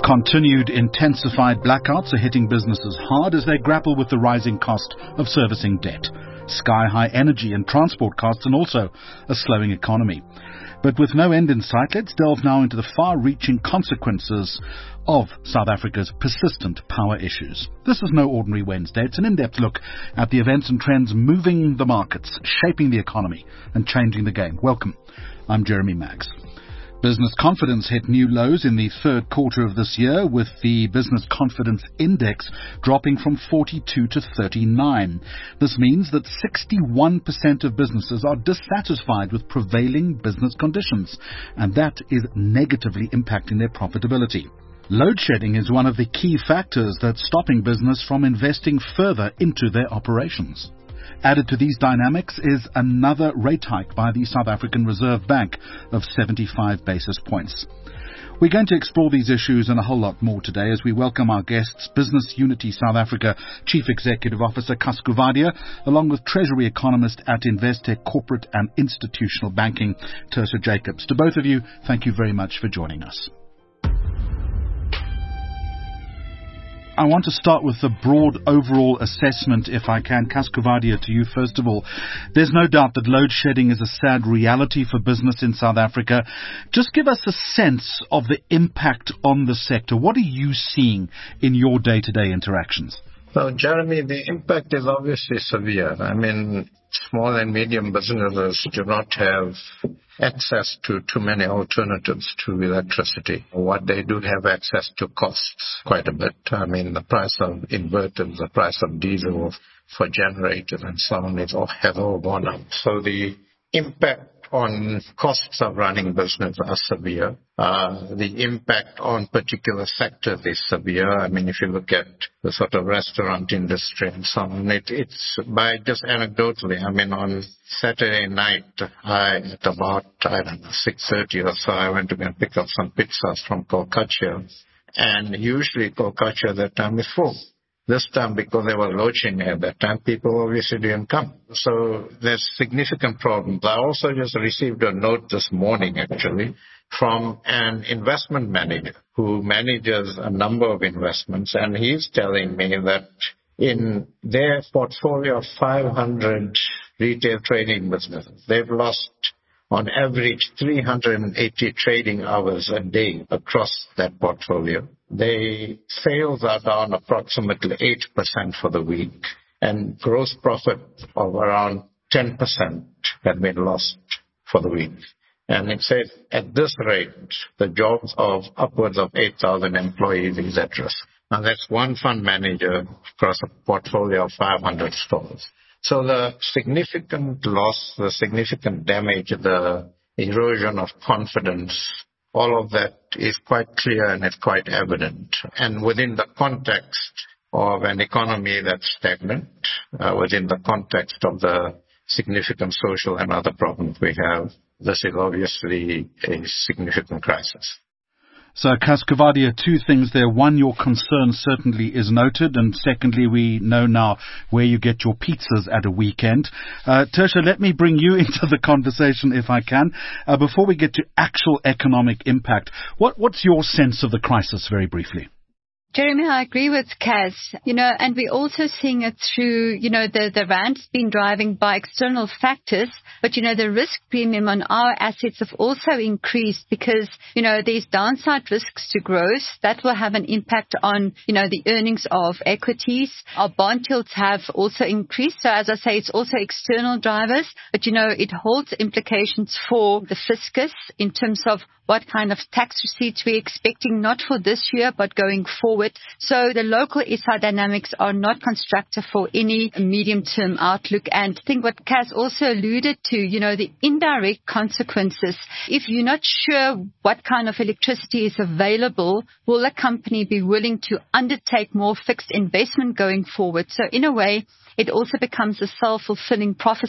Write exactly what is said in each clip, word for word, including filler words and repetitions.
Continued intensified blackouts are hitting businesses hard as they grapple with the rising cost of servicing debt, sky-high energy and transport costs, and also a slowing economy. But with no end in sight, let's delve now into the far-reaching consequences of South Africa's persistent power issues. This is no ordinary Wednesday. It's an in-depth look at the events and trends moving the markets, shaping the economy and changing the game. Welcome. I'm Jeremy Maggs. Business confidence hit new lows in the third quarter of this year, with the Business Confidence Index dropping from forty-two to thirty-nine. This means that sixty-one percent of businesses are dissatisfied with prevailing business conditions, and that is negatively impacting their profitability. Load shedding is one of the key factors that's stopping business from investing further into their operations. Added to these dynamics is another rate hike by the South African Reserve Bank of seventy-five basis points. We're going to explore these issues and a whole lot more today as we welcome our guests, Business Unity South Africa Chief Executive Officer Cas Coovadia, along with Treasury Economist at Investec Corporate and Institutional Banking, Tersa Jacobs. To both of you, thank you very much for joining us. I want to start with the broad overall assessment, if I can. Cas Coovadia, to you first of all. There's no doubt that load shedding is a sad reality for business in South Africa. Just give us a sense of the impact on the sector. What are you seeing in your day-to-day interactions? Well, Jeremy, the impact is obviously severe. I mean, small and medium businesses do not have access to too many alternatives to electricity. What they do have access to costs quite a bit. I mean, the price of inverters, the price of diesel for generators and so on is all, have all gone up. So the impact on costs of running business are severe. Uh, the impact on particular sectors is severe. I mean, if you look at the sort of restaurant industry and so on, it, it's by just anecdotally, I mean, on Saturday night, I, at about, I don't know, six thirty or so, I went to go and pick up some pizzas from Colcaccia. And usually Colcaccia at that time is full. This time, because there was load shedding at that time, people obviously didn't come. So there's significant problems. I also just received a note this morning, actually, from an investment manager who manages a number of investments, and he's telling me that in their portfolio of five hundred retail trading businesses, they've lost on average three hundred eighty trading hours a day across that portfolio. Their sales are down approximately eight percent for the week, and gross profit of around ten percent had been lost for the week. And it says at this rate, the jobs of upwards of eight thousand employees is at risk. Now that's one fund manager across a portfolio of five hundred stores. So the significant loss, the significant damage, the erosion of confidence, all of that is quite clear and it's quite evident. And within the context of an economy that's stagnant, uh, within the context of the significant social and other problems we have, this is obviously a significant crisis. So, Cas Coovadia, two things there. One, your concern certainly is noted, and secondly, we know now where you get your pizzas at a weekend. Uh, Tersa, let me bring you into the conversation if I can. Uh, before we get to actual economic impact, what, what's your sense of the crisis, very briefly? Jeremy, I agree with Cas, you know, and we're also seeing it through, you know, the, the rand's been driving by external factors, but, you know, the risk premium on our assets have also increased because, you know, there's downside risks to growth that will have an impact on, you know, the earnings of equities. Our bond yields have also increased. So as I say, it's also external drivers, but, you know, it holds implications for the fiscus in terms of what kind of tax receipts we're expecting, not for this year, but going forward. So the local S I dynamics are not constructive for any medium-term outlook. And I think what Cas also alluded to, you know, the indirect consequences. If you're not sure what kind of electricity is available, will a company be willing to undertake more fixed investment going forward? So in a way, it also becomes a self-fulfilling prophecy.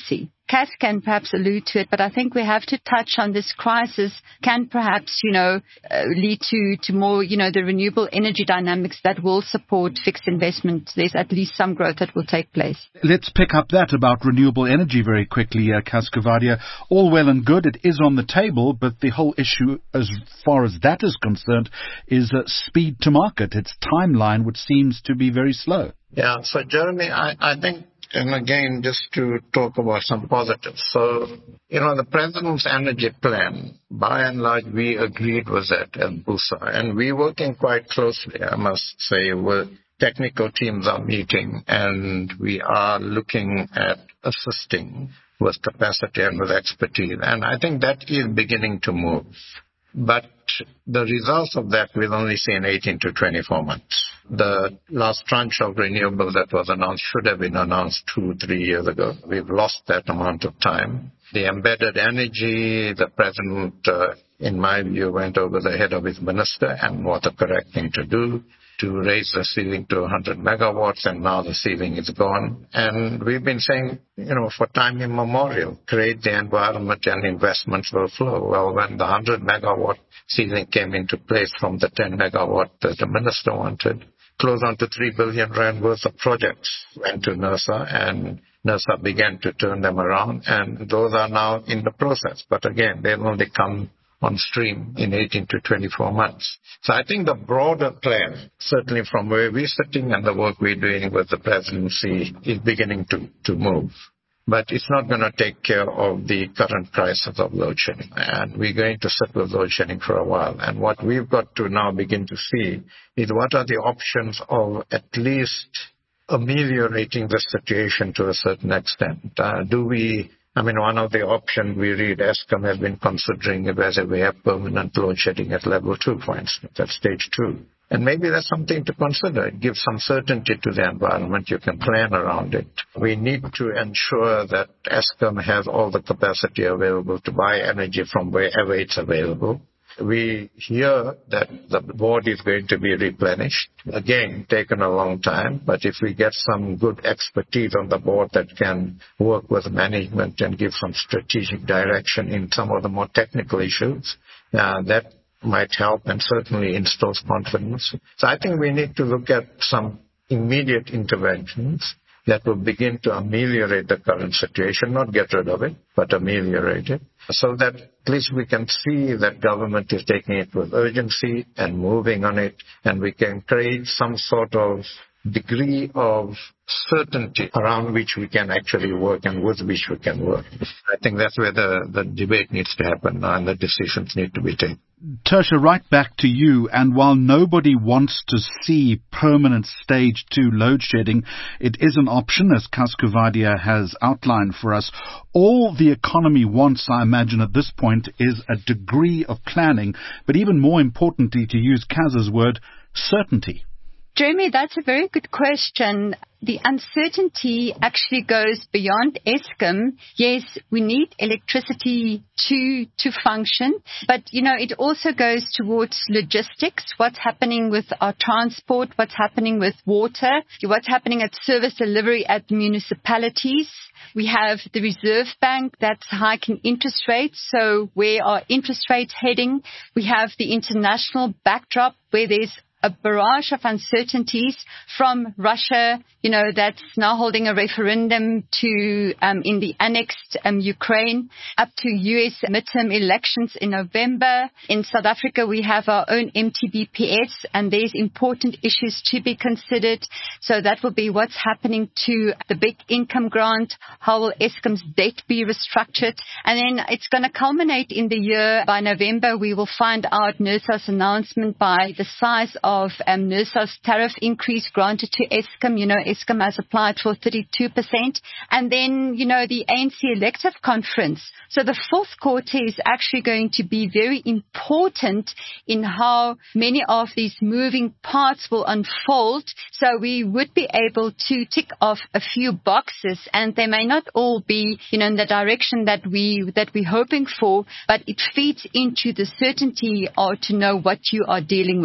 Cas can perhaps allude to it, but I think we have to touch on this crisis can perhaps, you know, uh, lead to, to more, you know, the renewable energy dynamics that will support fixed investment. There's at least some growth that will take place. Let's pick up that about renewable energy very quickly, uh, Cas Coovadia. All well and good, it is on the table, but the whole issue as far as that is concerned is uh, speed to market, its timeline, which seems to be very slow. Yeah, so Jeremy, I, I think, and again, just to talk about some positives. So, you know, the President's energy plan, by and large, we agreed with that at BUSA. And we're working quite closely, I must say, with technical teams are meeting, and we are looking at assisting with capacity and with expertise. And I think that is beginning to move. But the results of that we'll only see in eighteen to twenty-four months. The last tranche of renewable that was announced should have been announced two, three years ago. We've lost that amount of time. The embedded energy, the President, uh, in my view, went over the head of his minister and what the correct thing to do, to raise the ceiling to one hundred megawatts, and now the ceiling is gone. And we've been saying, you know, for time immemorial, create the environment and investments will flow. Well, when the one hundred megawatt ceiling came into place from the ten megawatt that the minister wanted, close on to three billion rand worth of projects went to NERSA, and NERSA began to turn them around, and those are now in the process. But again, they'll only come on stream in eighteen to twenty-four months. So I think the broader plan, certainly from where we're sitting and the work we're doing with the presidency, is beginning to, to move. But it's not going to take care of the current crisis of load shedding. And we're going to sit with load shedding for a while. And what we've got to now begin to see is what are the options of at least ameliorating the situation to a certain extent. Uh, do we... I mean, one of the options we read Eskom has been considering is whether we have permanent load shedding at level two, for instance, at stage two. And maybe that's something to consider. It gives some certainty to the environment. You can plan around it. We need to ensure that Eskom has all the capacity available to buy energy from wherever it's available. We hear that the board is going to be replenished. Again, taken a long time, but if we get some good expertise on the board that can work with management and give some strategic direction in some of the more technical issues, uh, that might help and certainly instills confidence. So I think we need to look at some immediate interventions that will begin to ameliorate the current situation, not get rid of it, but ameliorate it, so that at least we can see that government is taking it with urgency and moving on it, and we can create some sort of degree of certainty around which we can actually work and with which we can work. I think that's where the, the debate needs to happen and the decisions need to be taken. Tertia, right back to you. And while nobody wants to see permanent stage two load shedding, it is an option, as Cas Coovadia has outlined for us. All the economy wants, I imagine, at this point is a degree of planning, but even more importantly, to use Cas's word, certainty. Jeremy, that's a very good question. The uncertainty actually goes beyond Eskom. Yes, we need electricity to to function, but, you know, it also goes towards logistics, what's happening with our transport, what's happening with water, what's happening at service delivery at municipalities. We have the Reserve Bank that's hiking interest rates, so where are interest rates heading? We have the international backdrop where there's a barrage of uncertainties from Russia, you know, that's now holding a referendum to um, in the annexed um, Ukraine, up to U S midterm elections in November. In South Africa, we have our own M T B P S, and there's important issues to be considered. So that will be what's happening to the big income grant, how will Eskom's debt be restructured, and then it's going to culminate in the year. By November, we will find out NERSA's announcement by the size of of um, NERSA's tariff increase granted to Eskom. You know, Eskom has applied for thirty-two percent. And then, you know, the A N C elective conference. So the fourth quarter is actually going to be very important in how many of these moving parts will unfold. So we would be able to tick off a few boxes, and they may not all be, you know, in the direction that we, that we're hoping for, but it feeds into the certainty or to know what you are dealing with.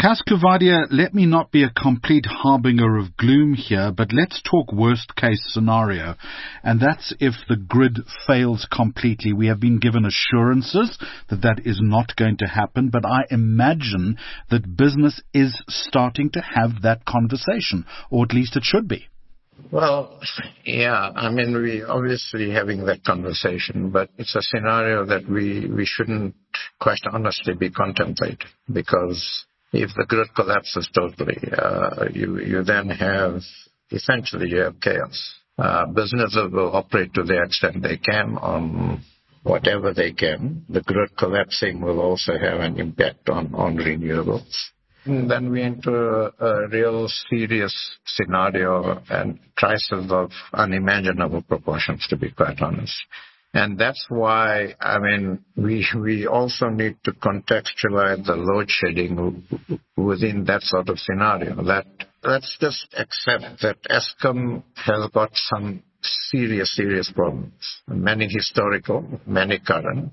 Cas Coovadia, let me not be a complete harbinger of gloom here, but let's talk worst case scenario. And that's if the grid fails completely. We have been given assurances that that is not going to happen, but I imagine that business is starting to have that conversation, or at least it should be. Well, yeah, I mean, we obviously having that conversation, but it's a scenario that we, we shouldn't quite honestly be contemplating, because if the grid collapses totally, uh, you, you then have, essentially you have chaos. Uh, businesses will operate to the extent they can on whatever they can. The grid collapsing will also have an impact on, on renewables. And then we enter a, a real serious scenario and crisis of unimaginable proportions, to be quite honest. And that's why, I mean, we we also need to contextualize the load shedding within that sort of scenario. That let's just accept that Eskom has got some serious, serious problems, many historical, many current,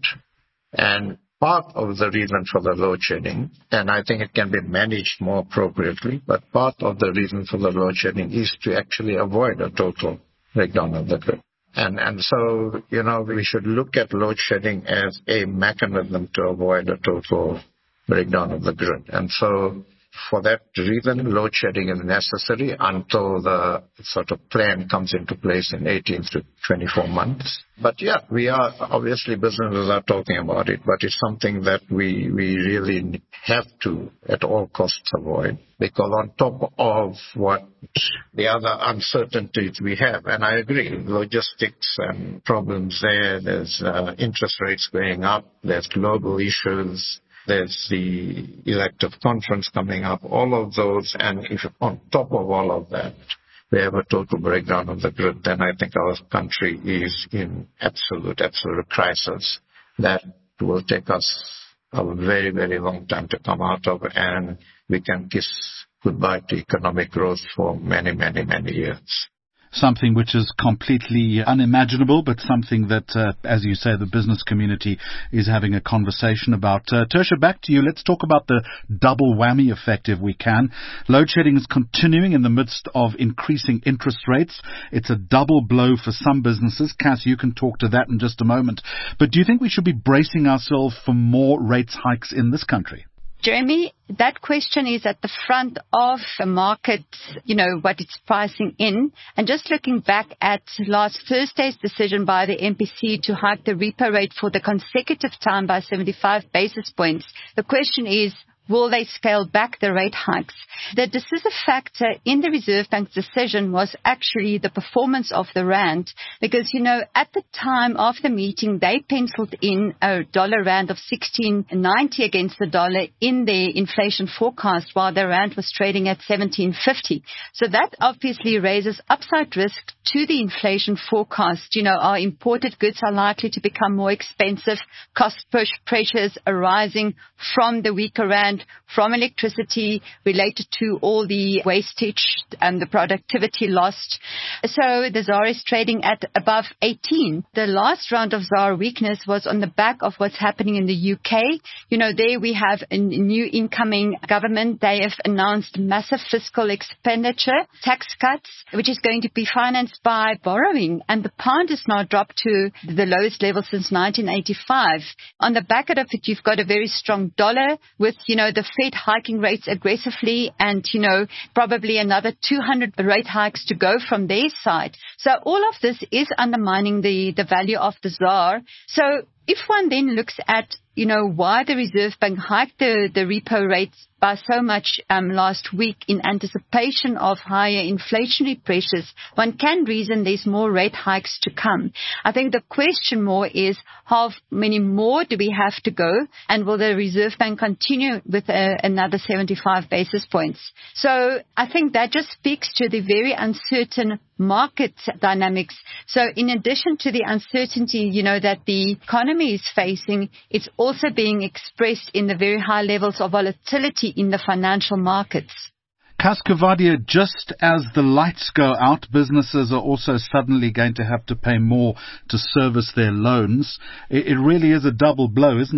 and part of the reason for the load shedding, and I think it can be managed more appropriately, but part of the reason for the load shedding is to actually avoid a total breakdown of the grid. And and so, you know, we should look at load shedding as a mechanism to avoid a total breakdown of the grid. And so, for that reason, load shedding is necessary until the sort of plan comes into place in eighteen to twenty-four months. But yeah, we are, obviously businesses are talking about it, but it's something that we, we really have to at all costs avoid. Because on top of what the other uncertainties we have, and I agree, logistics and problems there, there's uh, interest rates going up, there's global issues, there's the elective conference coming up, all of those, and if on top of all of that, we have a total breakdown of the grid, then I think our country is in absolute, absolute crisis that will take us a very, very long time to come out of, and we can kiss goodbye to economic growth for many, many, many years. Something which is completely unimaginable, but something that, uh, as you say, the business community is having a conversation about. Uh, Tertia, back to you. Let's talk about the double whammy effect, if we can. Load shedding is continuing in the midst of increasing interest rates. It's a double blow for some businesses. Cas, you can talk to that in just a moment. But do you think we should be bracing ourselves for more rates hikes in this country? Jeremy, that question is at the front of the market, you know, what it's pricing in. And just looking back at last Thursday's decision by the M P C to hike the repo rate for the consecutive time by seventy-five basis points, the question is, will they scale back the rate hikes? The decisive factor in the Reserve Bank's decision was actually the performance of the rand, because, you know, at the time of the meeting, they penciled in a dollar rand of sixteen ninety against the dollar in their inflation forecast, while the rand was trading at seventeen fifty. So that obviously raises upside risk to the inflation forecast. You know, our imported goods are likely to become more expensive, cost push pressures arising from the weaker rand, from electricity related to all the wastage and the productivity lost. So the ZAR is trading at above eighteen. The last round of ZAR weakness was on the back of what's happening in the U K. You know, there we have a new incoming government. They have announced massive fiscal expenditure, tax cuts, which is going to be financed by borrowing. And the pound has now dropped to the lowest level since nineteen eighty-five. On the back of it, you've got a very strong dollar with, you know, the Fed hiking rates aggressively and, you know, probably another two hundred rate hikes to go from their side. So all of this is undermining the, the value of the ZAR. So if one then looks at, you know, why the Reserve Bank hiked the, the repo rates by so much um, last week in anticipation of higher inflationary pressures, one can reason there's more rate hikes to come. I think the question more is how many more do we have to go, and will the Reserve Bank continue with a, another seventy-five basis points? So I think that just speaks to the very uncertain market dynamics. So in addition to the uncertainty, you know, that the economy is facing, it's also being expressed in the very high levels of volatility in the financial markets. Cas Coovadia, just as the lights go out, businesses are also suddenly going to have to pay more to service their loans. It, it really is a double blow, isn't it?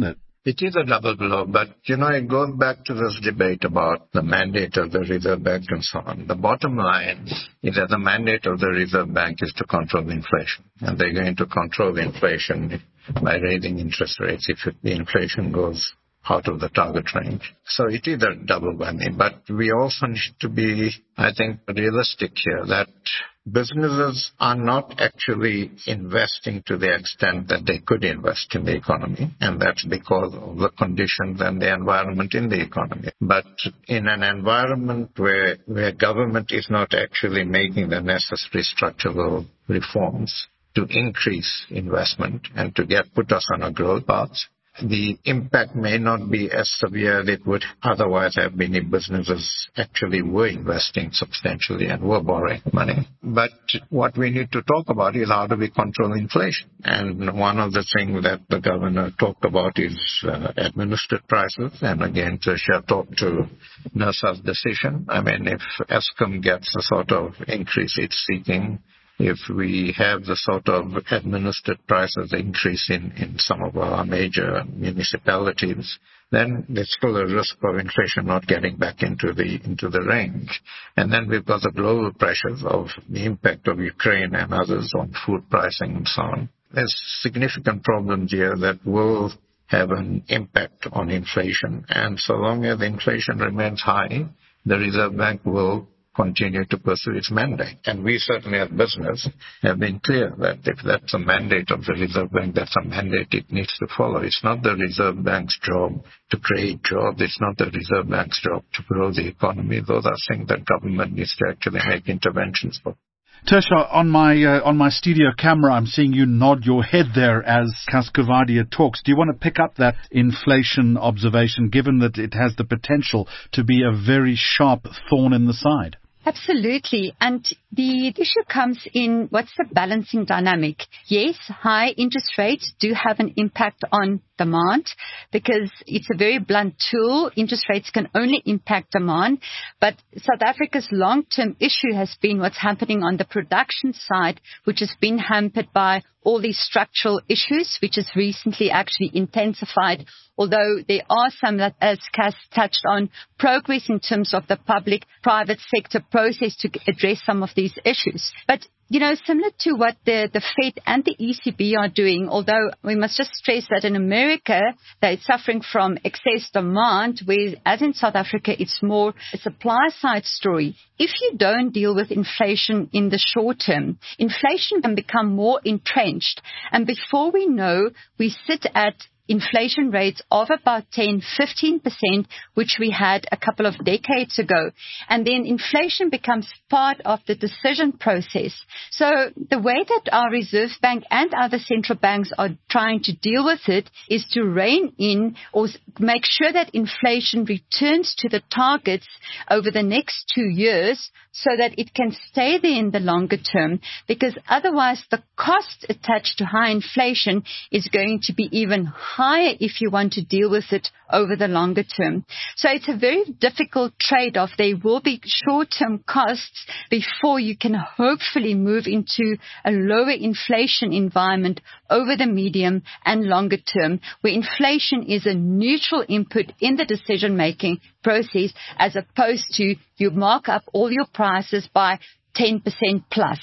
It is a double blow, but, you know, it goes back to this debate about the mandate of the Reserve Bank and so on. The bottom line is that the mandate of the Reserve Bank is to control inflation, and they're going to control inflation by raising interest rates if the inflation goes out of the target range. So it is a double whammy, but we also need to be, I think, realistic here that businesses are not actually investing to the extent that they could invest in the economy, and that's because of the conditions and the environment in the economy. But in an environment where, where government is not actually making the necessary structural reforms to increase investment and to get put us on a growth path, the impact may not be as severe as it would otherwise have been if businesses actually were investing substantially and were borrowing money. But what we need to talk about is how do we control inflation? And one of the things that the governor talked about is uh, administered prices. And again, Trisha talked to NERSA's decision. I mean, if Eskom gets the sort of increase it's seeking, if we have the sort of administered prices increase in, in some of our major municipalities, then there's still a risk of inflation not getting back into the into the range. And then we've got the global pressures of the impact of Ukraine and others on food pricing and so on. There's significant problems here that will have an impact on inflation. And so long as inflation remains high, the Reserve Bank will continue to pursue its mandate. And we certainly as business have been clear that if that's a mandate of the Reserve Bank, that's a mandate it needs to follow. It's not the Reserve Bank's job to create jobs. It's not the Reserve Bank's job to grow the economy. Those are things that government needs to actually make interventions for. Tertia, on my uh, on my studio camera, I'm seeing you nod your head there as Cas Coovadia talks. Do you want to pick up that inflation observation, given that it has the potential to be a very sharp thorn in the side? Absolutely. And the issue comes in what's the balancing dynamic. Yes, high interest rates do have an impact on demand because it's a very blunt tool. Interest rates can only impact demand. But South Africa's long-term issue has been what's happening on the production side, which has been hampered by all these structural issues, which has recently actually intensified, although there are some, that, as Cas touched on, progress in terms of the public-private sector process to address some of these issues. But you know, similar to what the, the Fed and the E C B are doing, although we must just stress that in America, they're suffering from excess demand, whereas as in South Africa, it's more a supply-side story. If you don't deal with inflation in the short term, inflation can become more entrenched. And before we know, we sit at inflation rates of about ten, fifteen percent, which we had a couple of decades ago. And then inflation becomes part of the decision process. So the way that our Reserve Bank and other central banks are trying to deal with it is to rein in or make sure that inflation returns to the targets over the next two years so that it can stay there in the longer term, because otherwise the cost attached to high inflation is going to be even higher if you want to deal with it over the longer term. So it's a very difficult trade-off. There will be short-term costs before you can hopefully move into a lower inflation environment over the medium and longer term, where inflation is a neutral input in the decision-making process, as opposed to you mark up all your prices by ten percent plus.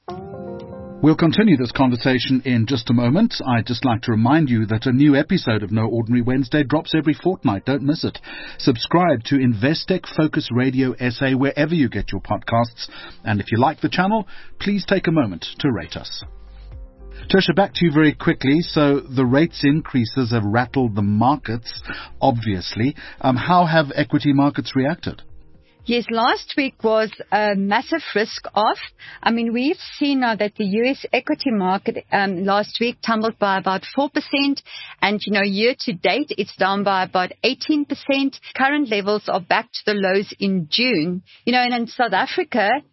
We'll continue this conversation in just a moment. I'd just like to remind you that a new episode of No Ordinary Wednesday drops every fortnight. Don't miss it. Subscribe to Investec Focus Radio S A wherever you get your podcasts. And if you like the channel, please take a moment to rate us. Tertia, back to you very quickly. So the rates increases have rattled the markets, obviously. Um, how have equity markets reacted? Yes, last week was a massive risk off. I mean, we've seen now that the U S equity market um, last week tumbled by about four percent. And, you know, year to date, it's down by about eighteen percent. Current levels are back to the lows in June. You know, and in South Africa,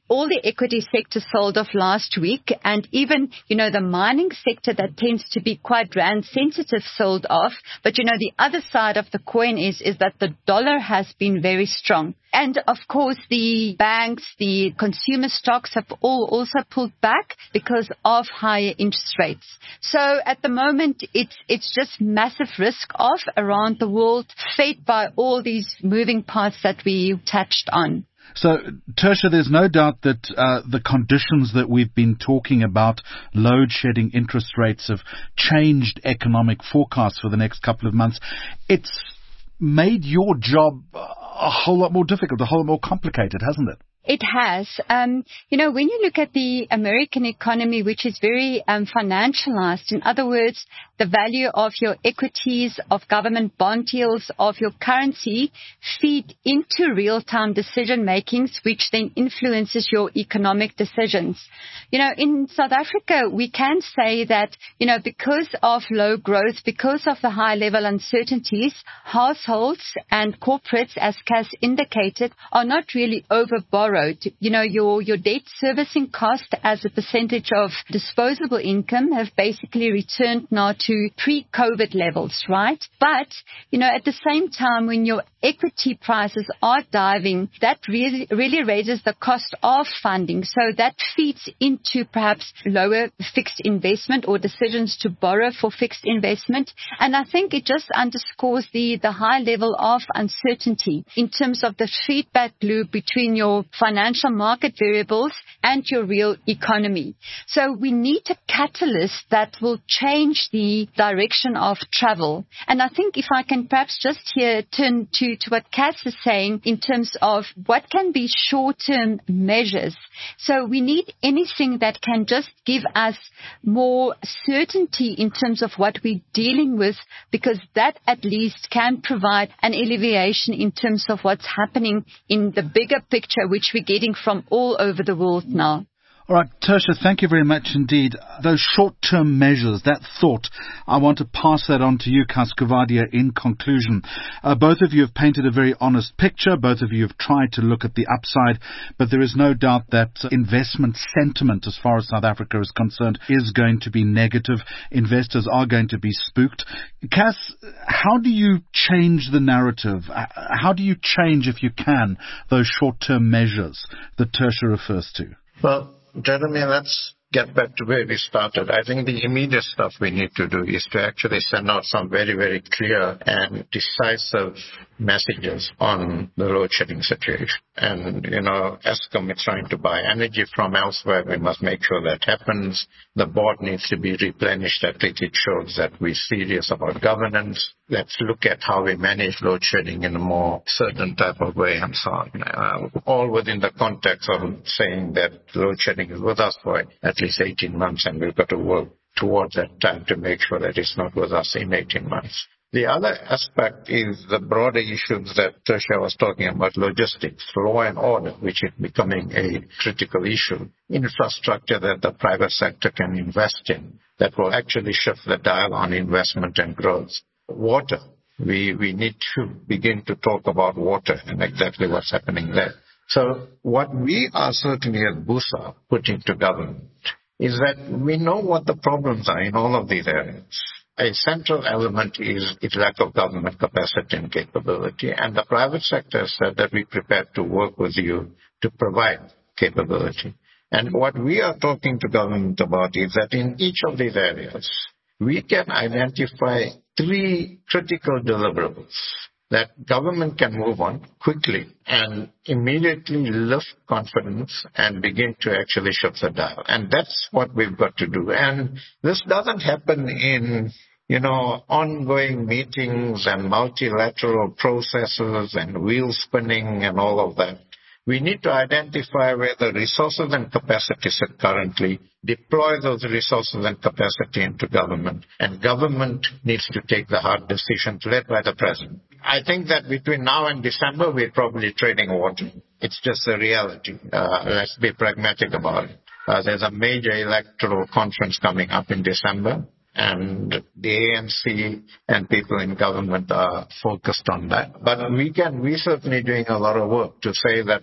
all the equity sector sold off last week, and even, you know, the mining sector that tends to be quite rand sensitive sold off. But, you know, the other side of the coin is, is that the dollar has been very strong. And of course, the banks, the consumer stocks have all also pulled back because of higher interest rates. So at the moment, it's, it's just massive risk off around the world, fed by all these moving parts that we touched on. So, Tertia, there's no doubt that uh, the conditions that we've been talking about, load-shedding, interest rates, have changed economic forecasts for the next couple of months. It's made your job a whole lot more difficult, a whole lot more complicated, hasn't it? It has. Um, you know, when you look at the American economy, which is very um, financialized, in other words, the value of your equities, of government bond yields, of your currency feed into real-time decision makings, which then influences your economic decisions. You know, in South Africa, we can say that, you know, because of low growth, because of the high level uncertainties, households and corporates, as Cas indicated, are not really over-borrowed. You know, your, your debt servicing cost as a percentage of disposable income have basically returned now to pre-COVID levels, right? But, you know, at the same time, when your equity prices are diving, that really, really raises the cost of funding. So that feeds into perhaps lower fixed investment or decisions to borrow for fixed investment. And I think it just underscores the, the high level of uncertainty in terms of the feedback loop between your financial market variables and your real economy. So we need a catalyst that will change the direction of travel. And I think if I can perhaps just here turn to, to what Cas is saying in terms of what can be short-term measures. So we need anything that can just give us more certainty in terms of what we're dealing with, because that at least can provide an alleviation in terms of what's happening in the bigger picture, which we're getting from all over the world now. All right, Tertia, thank you very much indeed. Those short-term measures, that thought, I want to pass that on to you, Cas Coovadia, in conclusion. Uh, both of you have painted a very honest picture. Both of you have tried to look at the upside, but there is no doubt that uh, investment sentiment, as far as South Africa is concerned, is going to be negative. Investors are going to be spooked. Cas, how do you change the narrative? How do you change, if you can, those short-term measures that Tertia refers to? Well, Jeremy, let's get back to where we started. I think the immediate stuff we need to do is to actually send out some very, very clear and decisive messages on the load shedding situation. And, you know, Eskom is trying to buy energy from elsewhere. We must make sure that happens. The board needs to be replenished. At least it shows that we're serious about governance. Let's look at how we manage load shedding in a more certain type of way and so on. Uh, all within the context of saying that load shedding is with us for at least eighteen months, and we've got to work towards that time to make sure that it's not with us in eighteen months. The other aspect is the broader issues that Tertia was talking about, logistics, law and order, which is becoming a critical issue, infrastructure that the private sector can invest in that will actually shift the dial on investment and growth. Water. We, we need to begin to talk about water and exactly what's happening there. So what we are certainly at BUSA putting to government is that we know what the problems are in all of these areas. A central element is its lack of government capacity and capability, and the private sector said that we're prepared to work with you to provide capability. And what we are talking to government about is that in each of these areas, we can identify three critical deliverables that government can move on quickly and immediately lift confidence and begin to actually shift the dial. And that's what we've got to do. And this doesn't happen in, you know, ongoing meetings and multilateral processes and wheel spinning and all of that. We need to identify where the resources and capacity sit currently, deploy those resources and capacity into government, and government needs to take the hard decisions led by the president. I think that between now and December, we're probably trading water. It's just a reality. Uh, let's be pragmatic about it. Uh, there's a major electoral conference coming up in December, and the A N C and people in government are focused on that. But we can, we're certainly doing a lot of work to say that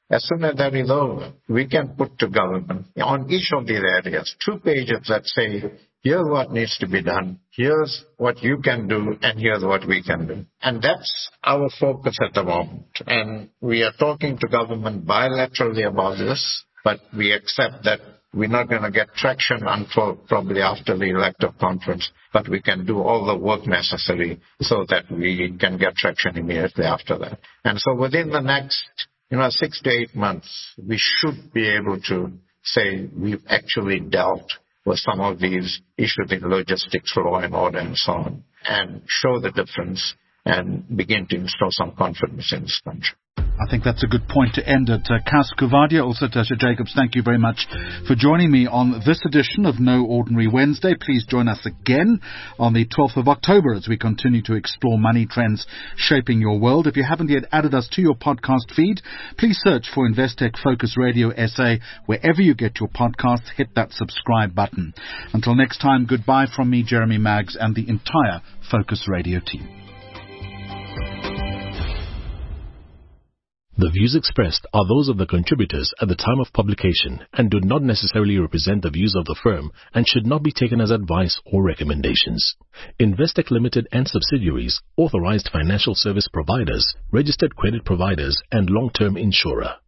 As soon as that is over, we can put to government on each of these areas two pages that say, here's what needs to be done, here's what you can do, and here's what we can do. And that's our focus at the moment. And we are talking to government bilaterally about this, but we accept that we're not going to get traction until probably after the elective conference, but we can do all the work necessary so that we can get traction immediately after that. And so within the next, you know, six to eight months, we should be able to say we've actually dealt with some of these issues in logistics, law and order, and so on, and show the difference and begin to instill some confidence in this country. I think that's a good point to end it. Uh, Cas Coovadia, also Tasha Jacobs, thank you very much for joining me on this edition of No Ordinary Wednesday. Please join us again on the twelfth of October as we continue to explore money trends shaping your world. If you haven't yet added us to your podcast feed, please search for Investec Focus Radio S A wherever you get your podcasts. Hit that subscribe button. Until next time, goodbye from me, Jeremy Maggs, and the entire Focus Radio team. The views expressed are those of the contributors at the time of publication and do not necessarily represent the views of the firm and should not be taken as advice or recommendations. Investec Limited and subsidiaries, authorized financial service providers, registered credit providers, and long-term insurer.